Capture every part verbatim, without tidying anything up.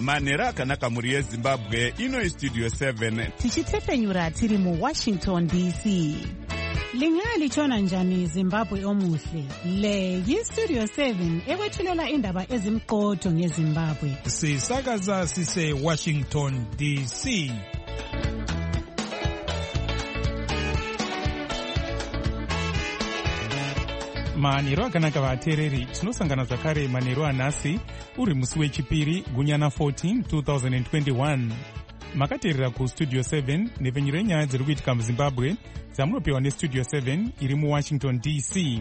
manhero akanaka mhuri yezimbabwe. Ino Studio seven tichitepfenyura tiri muWashington D C. Lingalitshona njani Zimbabwe omuhle? Le yiStudio seven ekwethulela indaba ezimqotho ngeZimbabwe. Sisakaza sise Washington D C. Manhero akanaka vateereri, tinosangana zvakare manhero anhasi uri musi wechipiri gunyana fourteen twenty twenty-one. Makateerera kuStudio seven nepfenyuro yenyaya dziri kuitika muZimbabwe dzamunopiwa neStudio seven iri muWashington D C.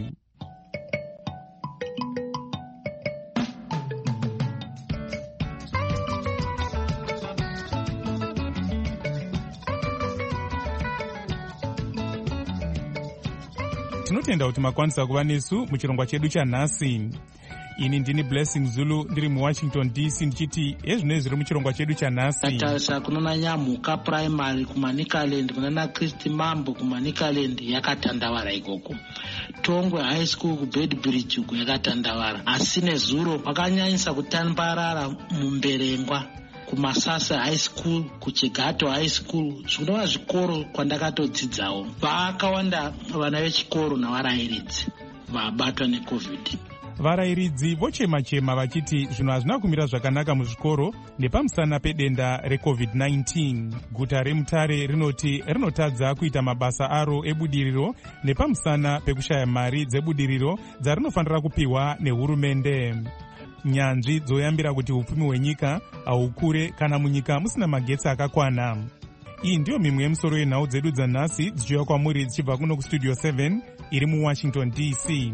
Tinotenda kuti makwanisa kuva nesu muchirongwa chedu chanhasi. Ini ndini Blessing Zulu ndiri muWashington D C ndichiti ezvino zviri muchirongwa chedu chanhasi. Tatarisa kunona Nyamuka Primary kuManicaland kunana Christy Mambo kuManicaland yakatandavara ikoko. Tongwe High School kuBedbridge yakatandavara. Asi nezuro wakanyanyisa kutambarara mumberengwa. kuMasasa High School, kuChigato High School, zvinova zvikoro kwandakatodzidzawo. Vakawanda vana vechikoro navarairidzi vabatwa neCovid. Varairidzi vochema-chema vachiti zvinhu hazvina kumira zvakanaka muzvikoro nepamusana pedenda reCovid nineteen. Guta reMutare rinoti rinotadza kuita mabasa aro ebudiriro nepamusana pekushaya mari dzebudiriro dzarinofanira kupiwa nehurumende. Nyanzvi dzoyambira kuti upfumi hwenyika haukure kana munyika musina magetsi akakwana. Iyi ndiyo mimwe yemisoro yenhau dzedu dzanhasi dzichiuya kwamuri dzichibva kuno kuStudio seven iri muWashington D C.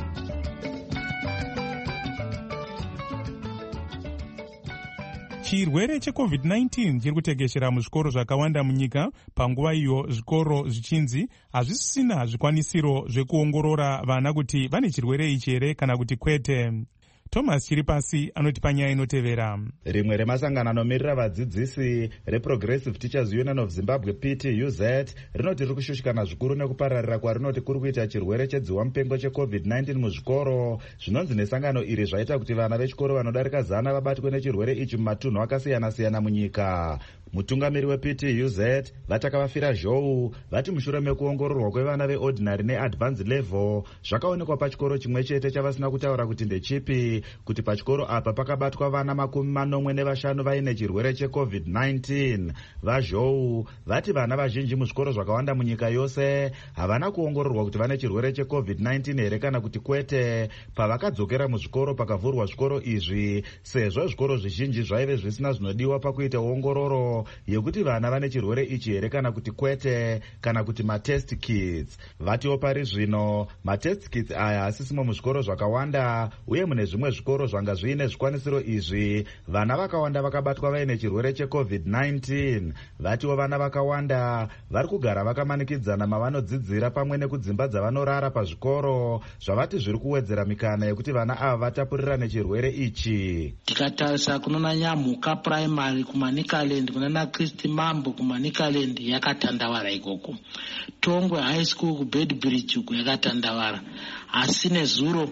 Chirwere cheCovid nineteen chiri kutekeshera muzvikoro zvakawanda munyika panguva iyo zvikoro zvichinzi hazvisisina zvikwanisiro zvekuongorora vana kuti vane chirwere ichi here kana kuti kwete. Thomas Chiripasi anoti panyaya inotevera. Rimwe remasangano anomirira vadzidzisi reProgressive Teachers Union of Zimbabwe P T U Z rinoti riri kushushikana zvikuru nekupararira kwarinoti kuri kuita chirwere chedziwa mupengo cheCovid nineteen muzvikoro. Zvinonzi nesangano iri zvaita kuti vana vechikoro vanodarika zana vabatwe nechirwere ichi mumatunhu akasiyana-siyana munyika. Mutungamiri weP T U Z vatakavafira zhou vati mushure mekuongororwa kwevana veordinary neadvanced level zvakaonekwa pachikoro chimwe chete chavasina kutaura kuti ndechipi kuti pachikoro apa pakabatwa vana makumi manomwe nevashanu vaine chirwere cheCovid nineteen. Vazhou vati vana vazhinji muzvikoro zvakawanda munyika yose havana kuongororwa kuti vane chirwere cheCovid nineteen here kana kuti kwete pavakadzokera muzvikoro pakavhurwa zvikoro izvi, sezvo zvikoro zvizhinji zvaive zvisina zvinodiwa pakuita ongororo yekuti vana vane chirwere ichi here kana kuti kwete kana kuti matest kits. Vatiwo pari zvino matest kits aya hasisimo muzvikoro zvakawanda uye mune zvimwe zvikoro zvanga zviine zvikwanisiro izvi vana vakawanda vakabatwa vaine chirwere cheCovid nineteen. Vatiwo vana vakawanda vari kugara vakamanikidzana mavanodzidzira pamwe nekudzimba dzavanorara pazvikoro zvavati zviri kuwedzera mikana yekuti vana ava vatapurira nechirwere ichi. Tikatarisa kunona Nyamuka Primary kuManicaland kunana Christy Mambo kuManicaland yakatandavara ikoko. Tongwe High School kuBedbridge yakatandavara. Asi nezuro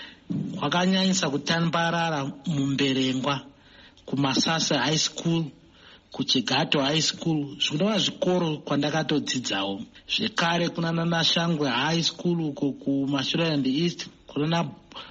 wakanyanyisa kutambarara mumberengwa kuMasasa High School, kuChigato High School, zvinova zvikoro kwandakatodzidzawo. Zvekare kunana Nashangwe High School uko kuMashonaland East, kunana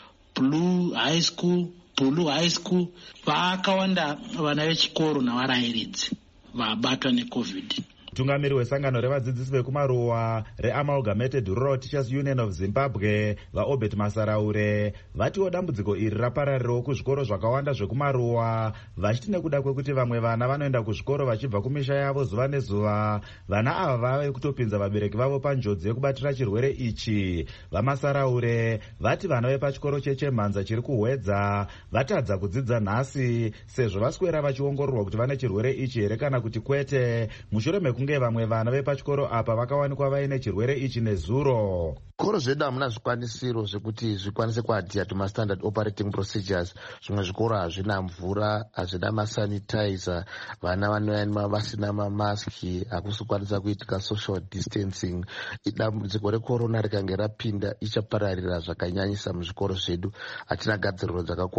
Blue High School, Blue High School, vakawanda vana vechikoro navarairidzi vabatwa neCovid. Mutungamiri wesangano revadzidzisi vekumaruwa reAmalgamated Rural Teachers Union of Zimbabwe vaObert Masaraure vatiwo dambudziko iri rapararirawo kuzvikoro zvakawanda zvekumaruwa vachiti nekuda kwekuti vamwe vana vanoenda kuzvikoro vachibva kumisha yavo zuva nezuva, vana ava vave kutopinza vabereki vavo panjodzi yekubatira chirwere ichi. VaMasaraure vati vana vepachikoro chechemhanza chiri kuhwedza vatadza kudzidza nhasi sezvo vaswera vachiongororwa kuti vane chirwere ichi here kana kuti kwete mushure mekunge vamwe vana vepachikoro apa vakawanikwa vaine chirwere ichi nezuro. Zvikoro zvedu hamuna zvikwanisiro zvekuti zvikwanise kuadhira to standard operating procedures. Zvimwe zvikoro hazvina mvura, hazvina masanitizer, vana vanoyanima vasina mamaski, hakusi kukwanisa kuitika social distancing. Dambudziko recorona rikange rapinda ichapararira zvakanyanyisa muzvikoro zvedu, hatina gadziriro dzakakwana.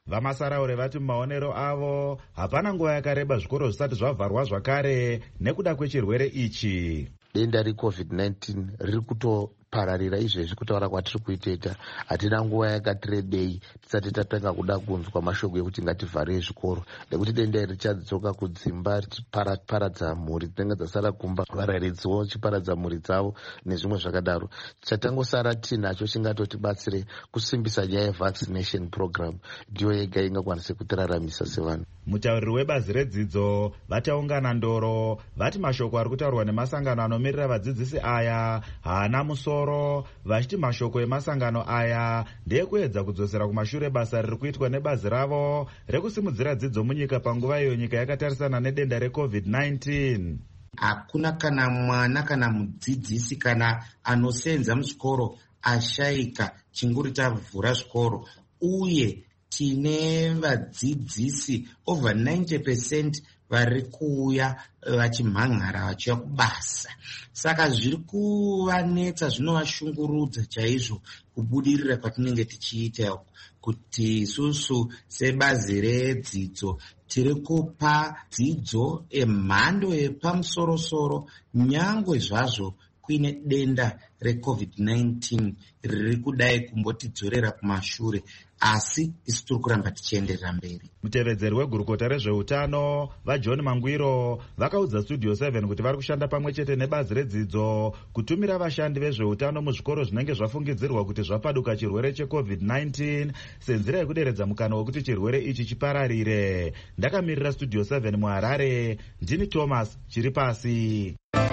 Vamasaraure vati mumaonero avo hapana nguva yakareba zvikoro zvisati zvavharwa zvakare nekuda kwechirwere ichi. Denda recovid nineteen riri kutopararira izvezvi kutaura kwatiri kuiteta. Hatina nguva yakati rebei tisati tatanga kuda kunzwa mashoko ekuti ngativhare zvikoro, nekuti denda iri richadzoka kudzimba richiparadza mhuri dzinenge dzasara kumba, varaidziwo chiparadza mhuri dzavo nezvimwe zvakadaro. Chatangosara tinacho chingatotibatsire kusimbisa nyaya yevaccination program, ndiyo yega ingakwanise kutiraramisa sevanhu. Mutauriri webazi redzidzo vataungana ndoro vati mashoko ari kutaurwa nemasangano anomirira vadzidzisi aya haana musoro, vachiti mashoko emasangano aya ndeyekuedza kudzosera kumashure basa riri kuitwa nebazi ravo rekusimudzira dzidzo munyika panguva iyo nyika yakatarisana nedenda recovid nineteen. Hakuna kana mwana kana mudzidzisi kana anosenza muchikoro ashayika chinguri tavhura zvikoro, uye tine vadzidzisi over ninety percent vari kuuya vachimhanhara vachiuya kubasa. Saka zviri kuvanetsa, zvinovashungurudza chaizvo kubudirira kwatinenge tichiita, kuti isusu sebazi redzidzo tiri kupa dzidzo emhando yepamusorosoro nyangwe zvazvo kuine denda recovid nineteen riri kudai kumbotidzorera kumashure, asi isu tiri kuramba tichienderera mberi. Mutevedzeri wegurukota rezveutano vaJohn Mangwiro vakaudza Studio seven kuti vari kushanda pamwe chete nebazi redzidzo kutumira vashandi vezveutano muzvikoro zvinenge zvafungidzirwa kuti zvapaduka chirwere checovid nineteen senzira yekuderedza mukana wekuti chirwere ichi chipararire. Ndakamirira Studio seven muHarare, ndini Thomas Chiripasi.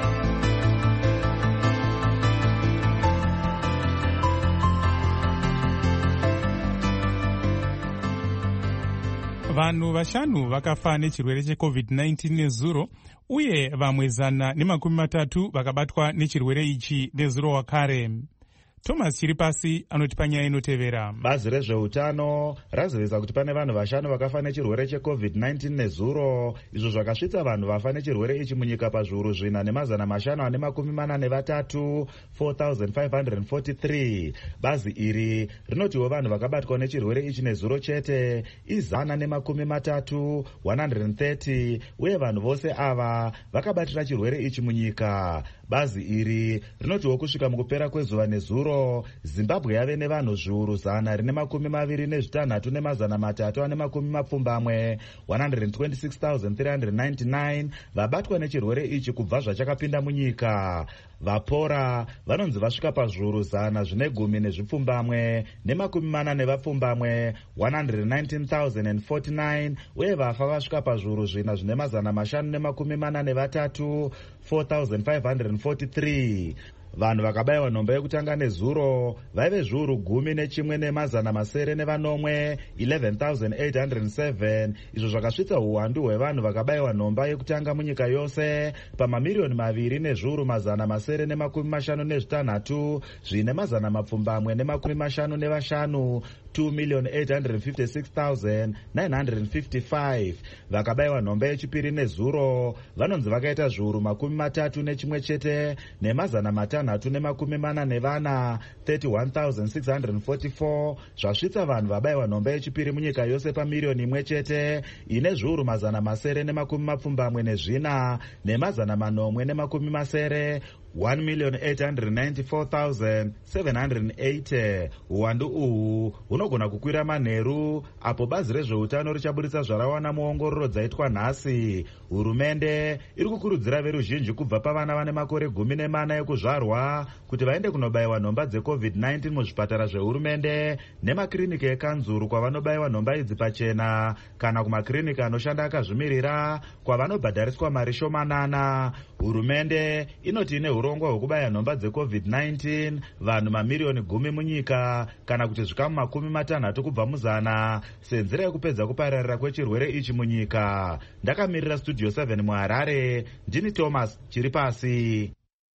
Vanhu vashanu vakafa nechirwere checovid nineteen nezuro, uye vamwe zana nemakumi matatu vakabatwa nechirwere ichi nezuro wakare. Thomas Chiripasi anotipa nyaya inotevera. Bazi rezveutano razivisa kuti pane vanhu vashanu vakafa nechirwere checovid nineteen nezuro, izvo zvakasvitsa vanhu vafa nechirwere ichi munyika pazviuru zvina nemazana mashanu ane makumi mana nevatatu, four thousand five hundred forty-three. Bazi iri rinotiwo vanhu vakabatwa nechirwere ichi nezuro chete izana nemakumi matatu, one hundred thirty, uye vanhu vose ava vakabatira chirwere ichi munyika. Bazi iri rinotiwo kusvika mukupera kwezuva nezuro Zimbabwe yave nevanhu zviuru zana rine makumi maviri nezvitanhatu nemazana matatu ane makumi mapfumbamwe, one hundred twenty-six thousand three hundred ninety-nine vabatwa nechirwere ichi kubva zvachakapinda munyika. Vapora vanonzi vasvika pazviuru zana zvine gumi nezvipfumbamwe nemakumi mana nevapfumbamwe, one hundred nineteen thousand forty-nine, uye vafa vasvika pazviuru zvina zvine mazana mashanu nemakumi mana nevatatu, four thousand five hundred forty-three. Vanhu vakabayiwa nhombo yekutanga nezuro vaive zviuru gumi nechimwe nemazana masere nevanomwe, eleven thousand eight hundred seven, izvo zvakasvitsa uwandu hwevanhu vakabayiwa nhomba yekutanga munyika yose pamamiliyoni maviri nezviuru mazana masere nemakumi mashanu nezvitanhatu zvine mazana mapfumbamwe nemakumi mashanu nevashanu, two million eight hundred fifty-six thousand nine hundred fifty-five. Vakabayiwa nhomba yechipiri nezuro vanonzi vakaita zviuru makumi matatu nechimwe chete nemazana matanu nhatu nemakumi mana nevana, thirty-one thousand six hundred forty-four. Zvasvitsa vanhu vabayiwa nhomba yechipiri munyika yose pamiliyoni imwe chete ine zviuru mazana masere nemakumi mapfumbamwe nezvina nemazana manomwe nemakumi masere, one million eight hundred ninety-four thousand seven hundred eighty. Uwandu uhu hunogona kukwira manheru apo bazi rezveutano richaburitsa zvarawana muongororo dzaitwa nhasi. Hurumende iri kukurudzira veruzhinji kubva pavana vane makore gumi nemana ekuzvarwa kuti vaende kunobayiwa nhomba dzecovid nineteen muzvipatara zvehurumende nemakiriniki ekanzuru kwavanobayiwa nhomba idzi pachena, kana kumakiriniki anoshanda akazvimirira kwavanobhadhariswa mari shomanana. Hurumende inoti ine urongwa hwekubaya nhomba dzecovid nineteen vanhu mamiliyoni gumi munyika, kana kuti zvikamu makumi matanhatu kubva muzana senzira yekupedza kupararira kwechirwere ichi munyika. Ndakamirira Studio seven muHarare, ndini Thomas Chiripasi.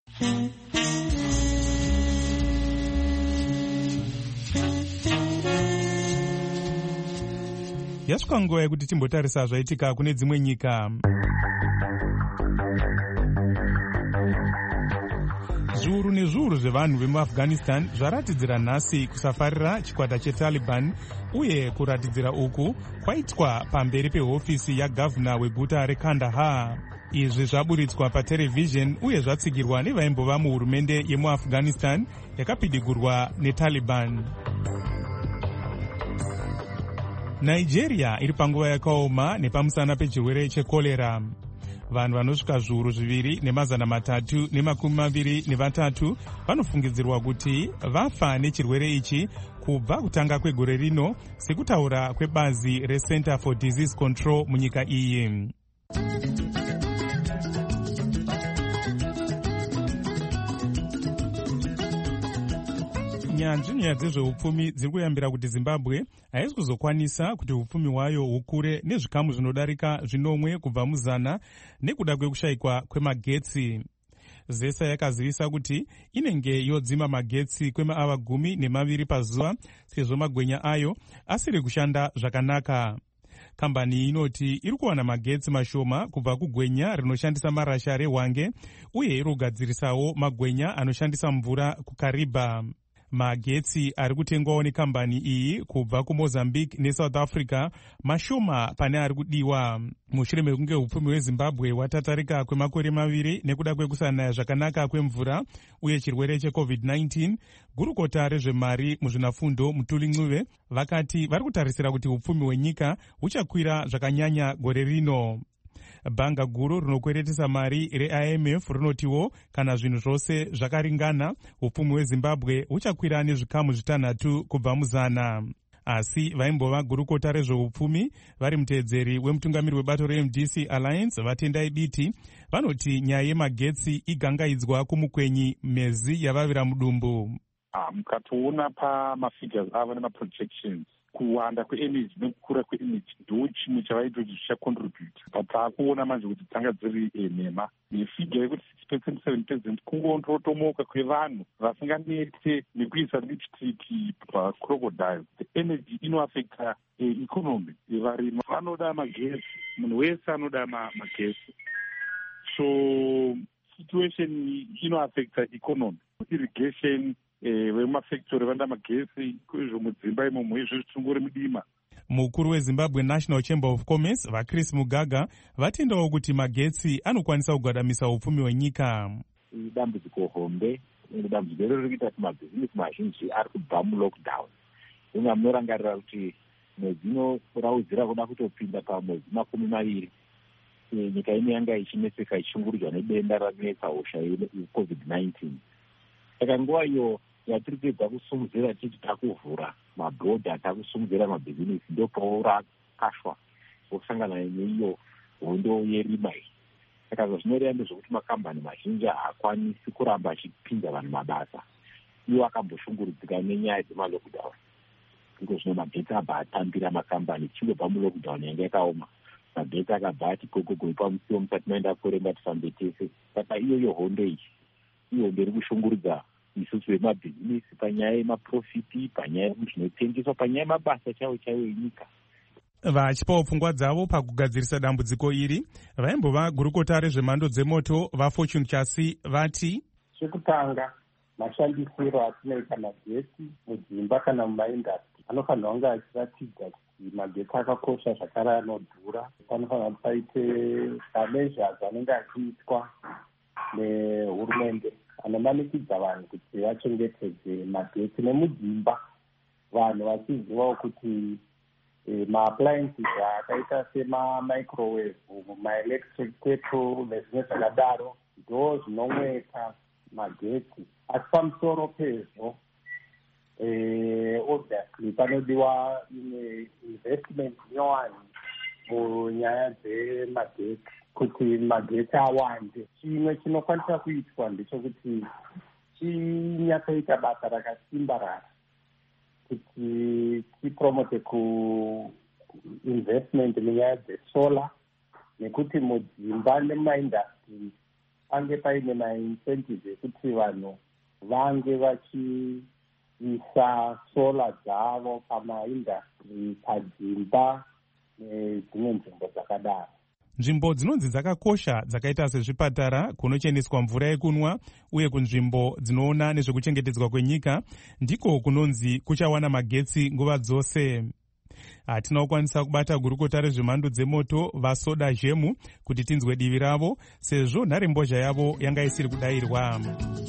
Yasvika nguva yekuti timbotarisa zvaitika kune dzimwe nyika. Zviuru zviuru nezviuru zvevanhu vemuafghanistan zvaratidzira nhasi kusafarira chikwata chetaliban, uye kuratidzira uku kwaitwa pamberi pehofisi yagavhuna weguta rekandahar. Izvi zvaburitswa paterevhizheni uye zvatsigirwa nevaimbova muhurumende yemuafghanistan yakapidigurwa netaliban. Nigeria iri panguva yakaoma nepamusana pechirwere chekorera. Vanhu vanosvika zviuru zviviri nemazana matatu nemakumi maviri nevatatu vanofungidzirwa kuti vafa nechirwere ichi kubva kutanga kwegore rino, sekutaura kwebazi reCenter for Disease Control munyika iyi. Nyanzvi nyaya dzezveupfumi dziri kuyambira kuti Zimbabwe haisi kuzokwanisa kuti upfumi hwayo hukure nezvikamu zvinodarika zvinomwe kubva muzana nekuda kwekushayikwa kwemagetsi. Zesa yakazivisa kuti inenge yodzima magetsi kwemaava gumi nemaviri pazuva sezvo magwenya ayo asiri kushanda zvakanaka. Kambani inoti iri kuwana magetsi mashoma kubva kugwenya rinoshandisa marasha rehwange uye iri kugadzirisawo magwenya anoshandisa mvura kuKariba. Magetsi ari kutengwawo nekambani iyi kubva kuMozambique neSouth Africa mashoma pane ari kudiwa. Mushure mekunge upfumi hweZimbabwe hwatatarika kwemakore maviri nekuda kwekusanaya zvakanaka kwemvura uye chirwere checovid nineteen, gurukota rezvemari muzvinafundo Mutuli Ncube vakati vari kutarisira kuti upfumi hwenyika huchakwira zvakanyanya gore rino. Bhanga guru rinokweretesa mari reI M F rinotiwo kana zvinhu zvose zvakaringana, upfumi hweZimbabwe huchakwira nezvikamu zvitanhatu kubva muzana. Asi vaimbova gurukota rezveupfumi vari muteedzeri wemutungamiri webato reM D C Alliance vatendai biti vanoti nyaya yemagetsi igangaidzwa kumukwenyi mezi yavavira mudumbu. Ah, mukatoona pamafigures avo nemaprojections, kuwanda kweenergy nekukura kweenergy ndo chimwe chavaita kuti zvichacontribute. Pataakuona manje kuti dzanga dziri nhema nefigure yekuti six percent seven percent kungototomoka kwevanhu vasinganete nekuisa lipstick pacrocodile. The energy inoaffecta economy yevarimi. Vanoda magesi, munhu wese anoda magesi. So situation inoaffecta economy. Irrigation vemafactory vanda magesi kwezvo mudzimba imomo izvo zvitunguri mudima. Mukuru weZimbabwe National Chamber of Commerce vaChris Mugaga vatendawo kuti magetsi anokwanisa kugwadamisa upfumi hwenyika. Dambudziko hombe, dambudziko riri kuita kuti mabhizinesi mazhinji ari kubva mulockdown. Unga munorangarira kuti mwedzi inoraudzira kuda kutopinda pamwedzi makumi maviri nyika ino yanga ichineseka ichishungurudzwa nedenda ranetsa hosha yecovid nineteen. Saka nguva iyo yatiri kuedza kusimudzira tichiti takuvhura mabhodha, takusimudzira mabhizinesi, ndo paurakashwa wokusangana neiyo hondo yerima iyi. Saka zvinoreva ndezvokuti makambani mazhinji haakwanisi kuramba achipinza vanhu mabasa. Iwo akamboshungurudzika nenyaya dzemalockdown. Iko zvino magetsi abva atambira makambani chingobva mulockdown yanga yakaoma. Magetsi akabva ati gogogoi pamusiwo musati maenda kurenga tifambe tese. Saka iyoyo hondo iyi ihondo iri kushungurudza isusu vemabhizinesi panyaya yemaprofiti, panyaya yezvinotengeswa, panyaya yemabasa chaiwo chaiwo enyika. Vachipawo pfungwa dzavo pakugadzirisa dambudziko iri, vaimbova gurukota rezvemhando dzemoto vaFortune Chasi vati, chekutanga mashandisiro atinoita magetsi mudzimba kana mumaindastri anofanira kunge achiratidza kuti magetsi akakosha zvakare anodhura. Panofanira kuti paite mameasures anenge achiitwa nehurumende anomanikidza vanhu kuti vachengetedze magetsi nemudzimba, vanhu vachizivawo kuti maappliances akaita semamicrowave, maelectric kettle nezvimwe zvakadaro ndo zvinomweta magetsi. Asi pamusoro pezvo obviously panodiwa investment nyowani munyaya dzemagetsi kuti magetsi awande. Chimwe chinokwanisa kuitwa ndechekuti chinyatsoita basa rakasimbarara kuti tipromote kuinvestment munyaya dzesolar, nekuti mudzimba nemumaindastri pange paine maincentives ekuti vanhu vange vachiisa solar dzavo pamaindastri, padzimba nedzimwe nzvimbo dzakadaro. nzvimbo dzinonzi dzakakosha dzakaita sezvipatara, kunocheneswa mvura yekunwa uye kunzvimbo dzinoona nezvekuchengetedzwa kwenyika ndiko kunonzi kuchawana magetsi nguva dzose. Hatina kukwanisa kubata gurukota rezvemhando dzemoto vasoda zhemu kuti tinzwe divi ravo sezvo nharembozha yavo yanga isiri kudayirwa.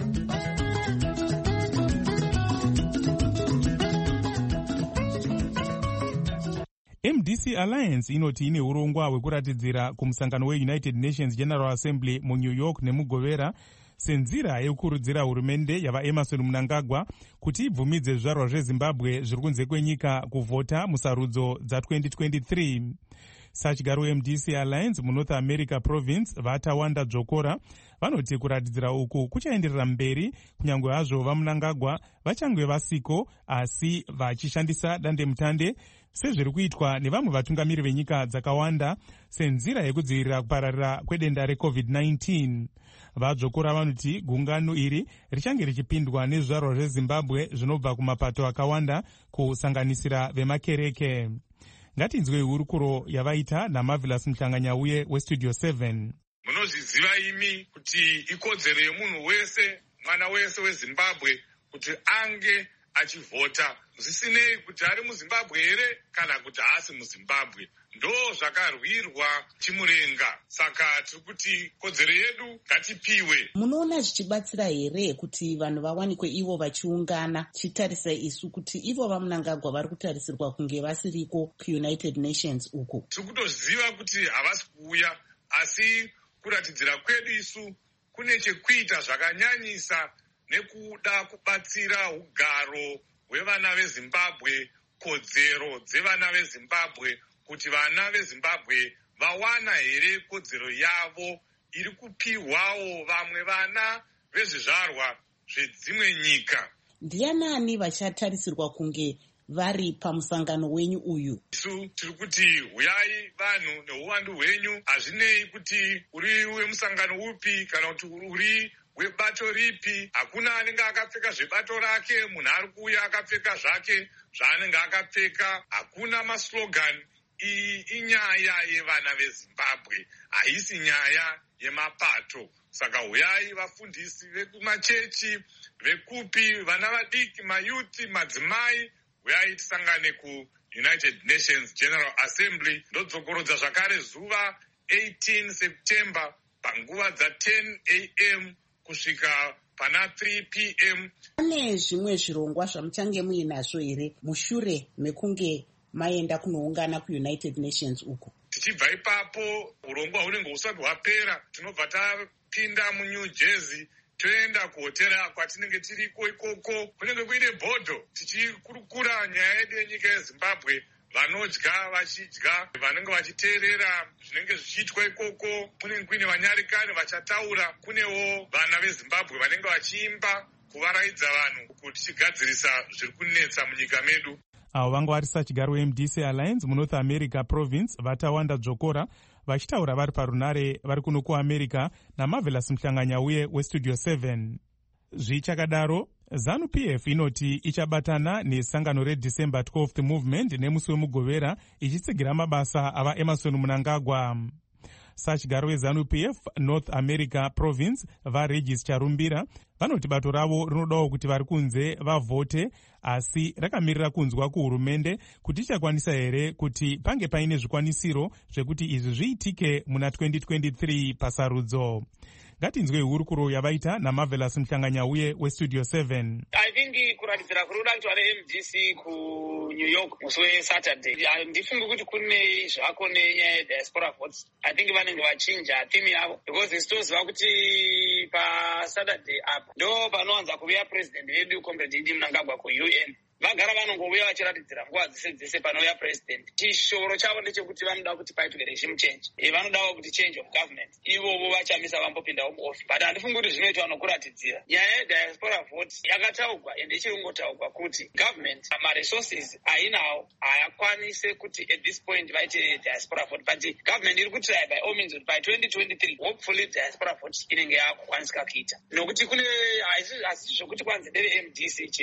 M D C Alliance inoti ine urongwa hwekuratidzira kumusangano weUnited Nations General Assembly muNew York nemugovera senzira yekukurudzira hurumende yavaEmerson Mnangagwa kuti ibvumidze zvizvarwa zveZimbabwe zviri kunze kwenyika kuvhota musarudzo dza-twenty twenty-three. Sachigaro M D C Alliance muNorth America Province vaTawanda Dzvokora vanoti kuratidzira uku kuchaenderera mberi kunyange hazvo vaMnangagwa vachangwe vasiko asi vachishandisa dandemutande sezviri kuitwa nevamwe vatungamiri venyika dzakawanda senzira yekudzivirira kupararira kwedenda reCovid nineteen. Vadzvokora vanoti gungano iri richange richipindwa nezvizvarwa zveZimbabwe zvinobva kumapato akawanda kusanganisira vemakereke. Ngatinzwe hurukuro yavaita naMarvelous Mhlanganyauye weStudio seven. Munozviziva imi kuti ikodzero yemunhu wese, mwana wese weZimbabwe kuti ange achivhota, zvisinei kuti ari muZimbabwe here kana kuti haasi muZimbabwe. Ndo zvakarwirwa chimurenga. Saka tiri kuti kodzero yedu ngatipiwe. Munoona zvichibatsira here kuti vanhu vawanikwe ivo vachiungana, chitarisa isu kuti ivo vaMnangagwa vari kutarisirwa kunge vasiriko kuUnited Nations uku? Tiri kutoziva kuti havasi kuuya, asi kuratidzira kwedu isu kune chekuita zvakanyanyisa nekuda kubatsira ugaro hwevana veZimbabwe, kodzero dzevana veZimbabwe, kuti vana veZimbabwe vawana here kodzero yavo iri kupihwawo vamwe vana vezvizvarwa zvedzimwe nyika. Ndianani vachatarisirwa kunge vari pamusangano wenyu uyu? Isu tiri kuti huyai vanhu neuwandu hwenyu, hazvinei kuti uri wemusangano upi kana kuti uri webato ripi. Hakuna anenge akapfeka zvebato rake, munhu ari kuuya akapfeka zvake zvaanenge akapfeka. Hakuna maslogan. Iyi inyaya yevana veZimbabwe, haisi nyaya yemapato. Saka huyai vafundisi vekumachechi, vekupi, vana vadiki, mayuthi, madzimai, huyai tisangane kuUnited Nations General Assembly. Ndodzokorodza zvakare zuva eighteen September panguva dza-ten a m kusvika pana three p m. Pane zvimwe zvirongwa zvamuchange muinazvo here mushure mekunge maenda kunoungana kuUnited Nations uku? Tichibva ipapo urongwa hunenge husati hwapera, tinobva tapinda muNew Jersey toenda kuhotera kwatinenge tiriko. Ikoko kunenge kuine bhodho tichikurukura nyaya yedu yenyika yeZimbabwe, vanodya vachidya, vanenge vachiteerera zvinenge zvichiitwa ikoko. Kunenge kuine vanyarikani vachataura, kunewo vana veZimbabwe vanenge vachiimba kuvaraidza vanhu kuti tichigadzirisa zviri kunetsa munyika medu. Avo vanga vari sachigaro M D C Alliance muNorth America Province vaTawanda Dzvokora vachitaura vari parunare vari kuno kuAmerica naMarvelous Mhlanganyauye weStudio seven. Zvichakadaro, ZANU-P F inoti ichabatana nesangano reDecember twelfth Movement nemusi wemugovera ichitsigira mabasa avaEmerson Mnangagwa. Sachigaro weZANU-P F North America Province vaRegis Charumbira vanoti bato ravo rinodawo kuti vari kunze vavhote, asi rakamirira kunzwa kuhurumende kuti ichakwanisa here kuti pange paine zvikwanisiro zvekuti izvi zviitike muna twenty twenty-three pasarudzo. Ngatinzwe hurukuro yavaita naMarvelous Mhlanganyauye weStudio seven. I think kuratidzira kuri kuda kuitwa neM D C kuNew York musi weSaturday, ndifunga kuti kune zvako nenyaya yediaspora votes. I think vanenge vachinja theme yavo because isitoziva kuti paSaturday apo ndo panowanza kuuya president wedu comrade Idi Mnangagwa kuU N. Vagara vanongouya vachiratidzira nguva dzese dzese panouya president. Chishoro chavo ndechekuti vanoda kuti paitwe regime change. E vanodawo kuti change of government. Ivovo vachamisa vambopinda muoffice. But handifungi kuti zvinoitwa nokuratidzira. Nyaya yediaspora vote yakataurwa ende ichiringotaurwa kuti government amaresources ainawo hayakwanise kuti at this point vaite diaspora vote. But government iri kutry by all means by twenty twenty-three hopefully diaspora vote inenge yakukwanisika kuita. Nokuti kune hasisi zvokuti kwanze ndeve M D C chete.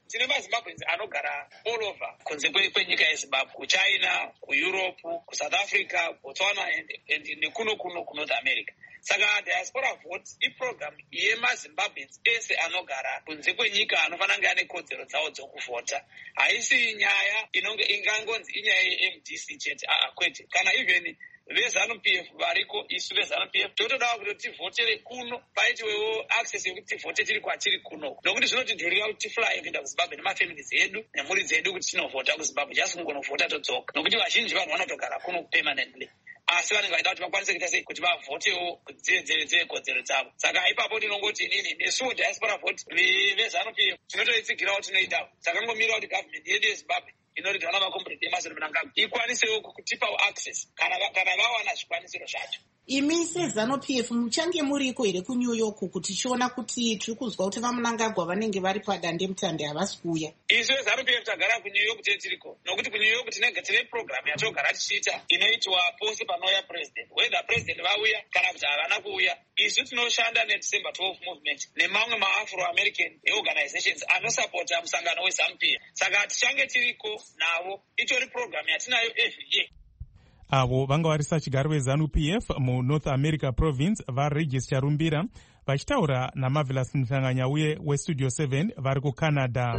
tine mazimbabwenzi anogara all over kunze kwenyika yezimbabwe, kuchina, kueurope, kusouth africa, botswana and nekuno kuno kunorth america. Saka diaspora vote iprogram yemazimbabwenzi ese anogara kunze kwenyika anofanira kunge ane kodzero dzawo dzokuvhota. Haisi nyaya inonge ingangonzi inyaya ye-M D C chete, aa kwete. Kana even vezanu P F variko, isu vezanu P F totodawo kuti tivhotere kuno, paitiwewo access yekuti tivhote tiri kwatiri kuno, nokuti zvinotidhurira kuti tifly kuenda kuzimbabwe nemafamilies edu nemhuri dzedu kuti tinovhota kuzimbabwe, just kungonovhota todzoka, nokuti vazhinji vanhu vanotogara kuno permanently. Asi vanenge vaida kuti vakwanise kuita sei kuti vavhotewo kudzedzeredzere kodzero dzavo. Saka ipapo ndinongoti inini nesuwo diaspora vote vezanu P F tinotoitsigirawo tinoidawo. Saka ngomira kuti government yedu yezimbabwe inoridwa namakomureti emasoro mnangagwa ikwanisewo kutipawo access kana kana vawana zvikwanisiro zvacho. Imi sezanu P F muchange muriko here kuNew York kuti tichiona kuti tiri kuzwa kuti vaMnangagwa vanenge vari padande mutande havasi kuuya? Isu vezanu P F tagara kuNew York tiri tiriko, nokuti kuNew York tinenge tine program yatinogara tichiita inoitwa pose panouya president, whether president vauya kana kuti havana kuuya. Isu tinoshanda neDecember twelfth movement nemamwe maAfro-American organizations anosapota musangano wezanu P F. Saka tichange tiriko navo, itori program yatinayo every year. Avo vanga vari sachigari vezanu P F muNorth America province vaRegis Charumbira vachitaura naMarvelous Mhlanganya uye weStudio seven vari kuCanada.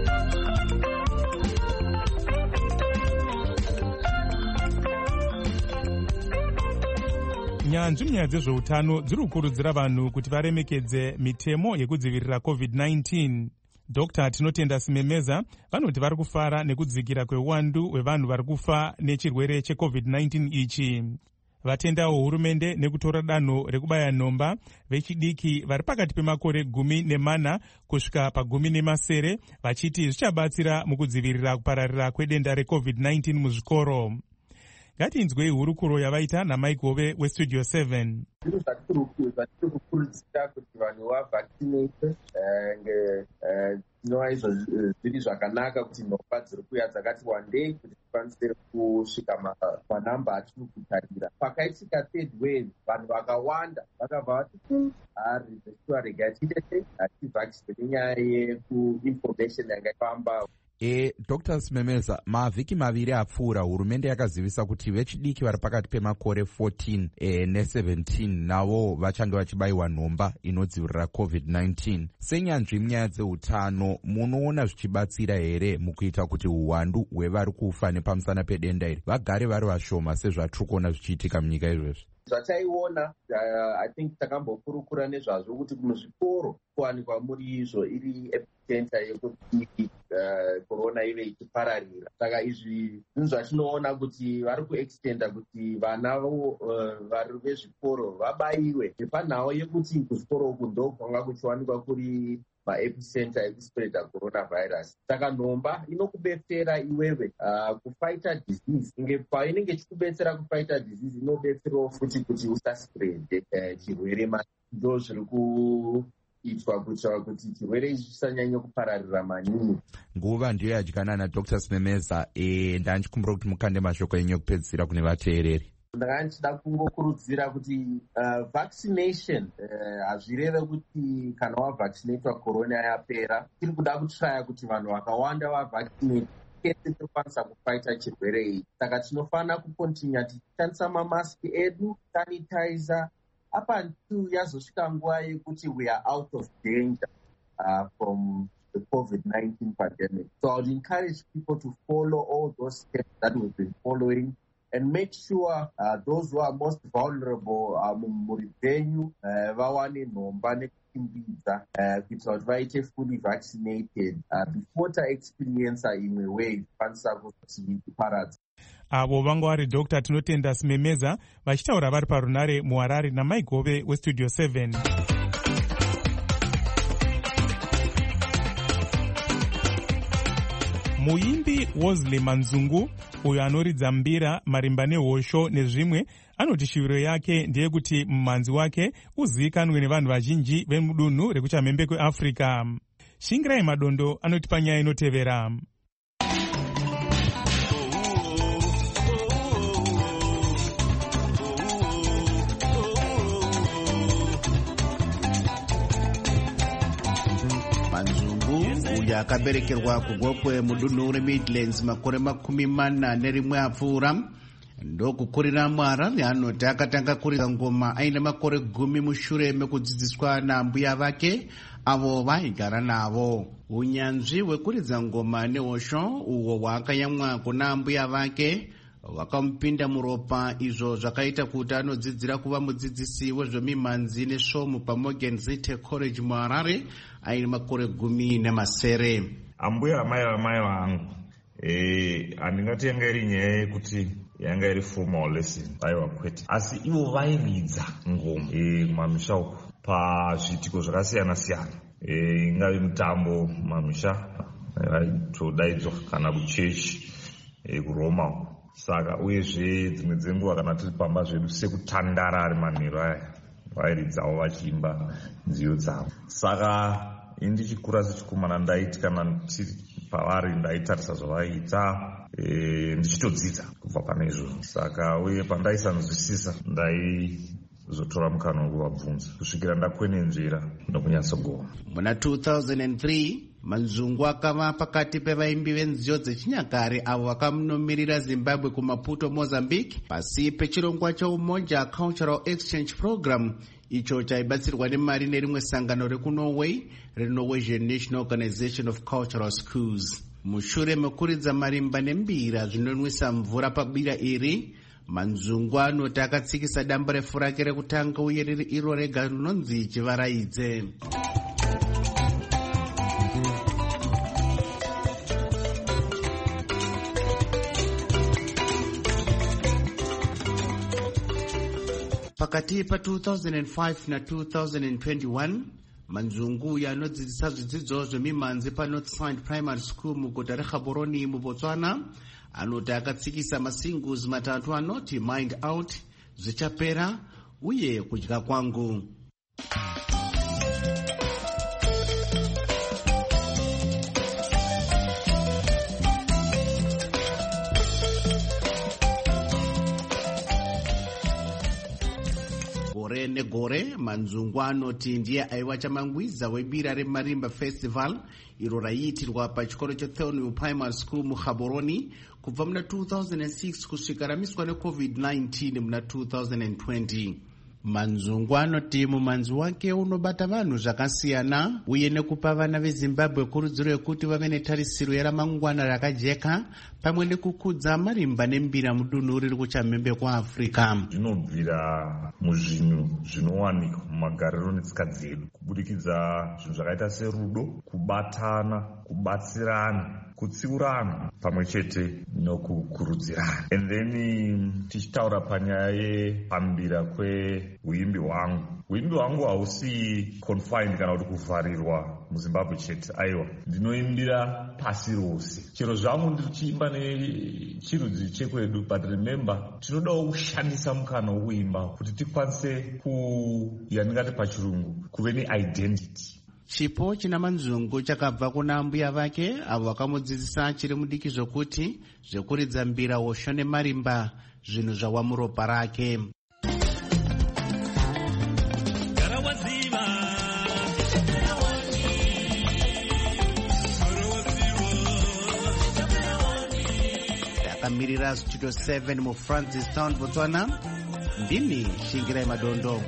Nyanzvi nyaya dzezveutano dziri kukurudzira vanhu kuti varemekedze mitemo yekudzivirira covid nineteen. Doctor Tinotenda Simemeza vanoti vari kufara nekudzikira kweuwandu hwevanhu vari kufa nechirwere checovid nineteen ichi. Vatendawo hurumende nekutora danho rekubaya nhomba vechidiki vari pakati pemakore gumi nemana kusvika pagumi nemasere, vachiti zvichabatsira mukudzivirira kupararira kwedenda recovid nineteen muzvikoro. Ngatinzwei hurukuro yavaita naMike Hove weStudio seven. Zviro zvatiri kukurudzira kuti vanhu vavhaccinate zvinova izvo zviri zvakanaka kuti nhomba dziri kuuya dzakati wandei kuti tikwanise kusvika manhamba atiri kutarira. Pakaitika third wave vanhu vakawanda vakabva vati hari zvesiwa regai tiite hativhaccinate nenyaya yekuinformation yanga ifamba. E, Doctor Simemeza, mavhiki maviri apfuura hurumende yakazivisa kuti vechidiki vari pakati pemakore fourteen e, ne-seventeen navo vachange vachibayiwa nhomba inodzivirira covid nineteen. Senyanzvi munyaya dzeutano munoona zvichibatsira here mukuita kuti uwandu hwevari kufa nepamusana pedenda iri vagare vari vashoma sezvatiri kuona zvichiitika munyika izvezvi? Zvataiona uh, I think takambokurukura nezvazvo kuti muzvikoro kuwanikwa muri izvo iri epicenter yekuti uh, corona ive ichipararira. Saka izvi zvinhu zvatinoona kuti vari kuextenda kuti vana uh, vari vezvikoro vabayiwe nepanhau yekuti kuzvikoro uku ndo kwanga kuchiwanikwa kuri maepicenter ekuspreada coronavirus. Saka nhomba inokubetsera iwewe uh, kufighta disease. Inge painenge ichikubetsera kufighta disease inobetserawo futi kuti usaspread uh, chirwere. Ndo zviri kuitwa kuitira kuti chirwere ichi chisanyanya kupararira maningi. Nguva ndiyo yadyanana naDr Simemeza. E, ndanchikumbira kuti mukande mashoko enyu ekupedzisira kune vateereri. Ndanga ndichida kungokurudzira kuti uh, vaccination hazvireve uh, kuti kana wavhaccinatwa corona yapera. Tiri kuda kutraya kuti vanhu vakawanda vavhaccinate kese tinokwanisa kufighta chirwere ichi. Saka tinofanira kukontinya tichishandisa mamaski edu, sanitizer, up until yazosvika nguva yekuti we are out of danger uh, from the covid nineteen pandemic. So I would encourage people to follow all those steps that we've been following and make sure uh, those who are most vulnerable mumhuri dzenyu vawane nhomba nekuchimbidza kuitira kuti vaite fully vaccinated uh, before taexperiensa imwe wave kwanisa kuti kuparadza. Avo vanga vari Doctor Tinotenda Simemeza vachitaura vari parunare muHarare naMike Hove weStudio seven. Muimbi Wosley Manzungu uyo anoridza mbira, marimba nehosho nezvimwe anoti shiviro yake ndeyekuti mumhanzi wake uzivikanwe nevanhu vazhinji vemudunhu rekuchamhembe kweAfrica. Shingirai Madondo anoti panyaya inotevera. uyu akaberekerwa kugokwe mudunhu remidlands makore makumi mana nerimwe apfuura. Ndokukurira muHarare anoti akatanga kuridza ngoma aine makore gumi mushure mekudzidziswa nambuya vake avo vaigara navo. Unyanzvi hwekuridza ngoma nehosho uhwo hwaakayamwa kuna mbuya vake hwakamupinda muropa, izvo zvakaita kuti anodzidzira kuva mudzidzisi wezvemimhanzi nesvomu paMorgan Zite College muHarare aine makore gumi nemasere. Ambuya amai vamai vangu handingati yanga iri nyaya yekuti yanga iri formal lesson aiwa kwete, asi ivo vairidza ngoma kumamisha uku pazviitiko zvakasiyana siyana, ingave mitambo mamisha vaitodaidzwa kana kuchechi kuroma uku. Saka uyezve dzimwe dzenguva kana tiri pamba zvedu sekutandara ari manheru aya vairidzawo vachiimba nziyo dzavo. Saka indichikura sechikomana ndaiti kana tiri pavari ndaitarisa zvavaiita ndichitodzidza kubva pane izvozvo. Saka uye pandaisanzwisisa ndaizotora mukana wekuvabvunza kusvikira ndakwenenzvera nokunyatsogona. Muna two thousand three Manzungu akava pakati pevaimbi venziyo dzechinyakare avo vakamunomirira Zimbabwe kuMaputo, Mozambique pasi pechirongwa cheumoja Cultural Exchange Program icho chaibatsirwa nemari nerimwe sangano rekuNorway reNorwegian National Organization of Cultural Schools. Mushure mekuridza marimba nembira zvinonwisa mvura pabira iri, Manzungu anoti akatsikisa damba refu rake rekutanga uye riri iro rega rinonzi Chivaraidze. Pakati pa two thousand five na two thousand twenty-one, Manzungu yanodzidzisa zvidzidzo zvemimhanzi pa Northside Primary School muguta reGaborone muBotswana anoti akatsikisa masingles matatu anoti Mind Out, Zvichapera uye Kudya Kwangu. Gore negore Manzungu anoti ndiye aiva chamangwiza webira reMarimba Festival iro raiitirwa pachikoro cheThornville Primary School muGaborone kubva muna two thousand six kusvika ramiswa neCovid nineteen muna two thousand twenty. Manzungu anoti mumanzi wake unobata vanhu zvakasiyana uye nekupa vana veZimbabwe kurudziro yekuti vave netarisiro yeramangwana rakajeka pamwe nekukudza marimba nembira mudunhu riri kuchamhembe kwaAfrica. Zvinobvira muzvinhu zvinowanika mumagariro netsika dzedu kubudikidza zvinhu zvakaita serudo, kubatana, kubatsirana, kutsiurana pamwe chete nokukurudzirana. And then tichitaura panyaya yepambira kweuimbi hwangu. Uimbi hwangu hausi confined kana kuti kuvharirwa muZimbabwe chete. Aiwa, ndinoimbira pasi rose. Chero zvangu ndichiimba nechirudzi chekwedu, but remember tinodawo kushandisa mukana wekuimba kuti tikwanise kuyandingati pachirungu kuve neidentity. Chipo china Manzungu chakabva kuna mbuya vake avo vakamudzidzisa chiri mudiki zvokuti zvekuridza mbira, hosho nemarimba zvinhu zvawa muropa rake. Takamirira Studio seven mu Francistown, Botswana. Ndini Shingirai Madondo.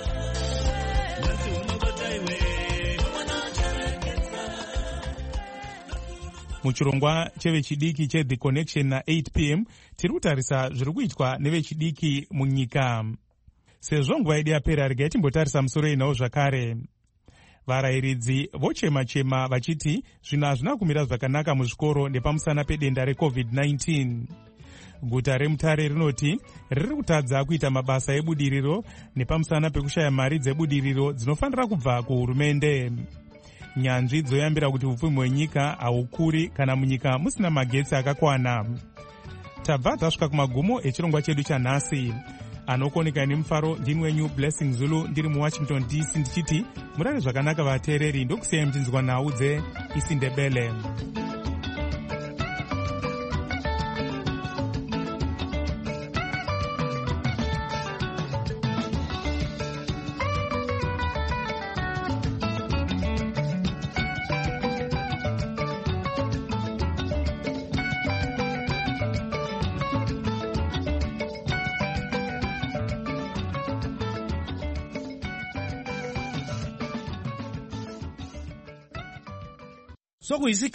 Muchirongwa chevechidiki cheThe Connection na eight p m tiri kutarisa zviri kuitwa nevechidiki munyika. Sezvo nguva yedu yapera, regai timbotarisa musoro inawo zvakare. Varayiridzi vochema-chema vachiti zvinhu hazvina kumira zvakanaka muzvikoro nepamusana pedenda reCovid nineteen. Guta reMutare rinoti riri kutadza kuita mabasa ebudiriro nepamusana pekushaya mari dzebudiriro dzinofanira kubva kuhurumende. Nyanzvi dzoyambira kuti upfumi hwenyika haukuri kana munyika musina magetsi akakwana. Tabva tasvika kumagumo echirongwa chedu chanhasi. Anokoneka nemufaro ndini wenyu Blessing Zulu ndiri muWashington D C ndichiti murare zvakanaka vateereri, ndokusiyai muchinzwa nhau dzeIsindebele. sokuyisikhathi